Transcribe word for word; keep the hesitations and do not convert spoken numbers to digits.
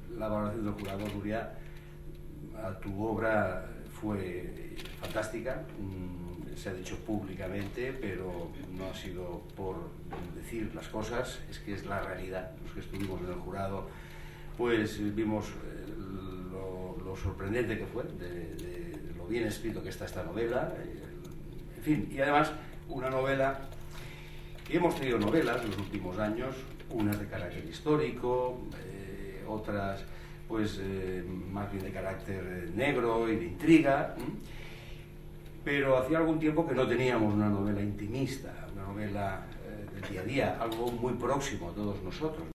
la valoración del jurado, Nuria, a tu obra fue fantástica, se ha dicho públicamente, pero no ha sido por decir las cosas, es que es la realidad. Los que estuvimos en el jurado, pues vimos lo, lo sorprendente que fue, de, de lo bien escrito que está esta novela, en fin, y además una novela que hemos tenido novelas en los últimos años, unas de carácter histórico, eh, otras pues eh, más bien de carácter negro y de intriga, ¿eh? Pero hacía algún tiempo que no teníamos una novela intimista, una novela eh, del día a día, algo muy próximo a todos nosotros.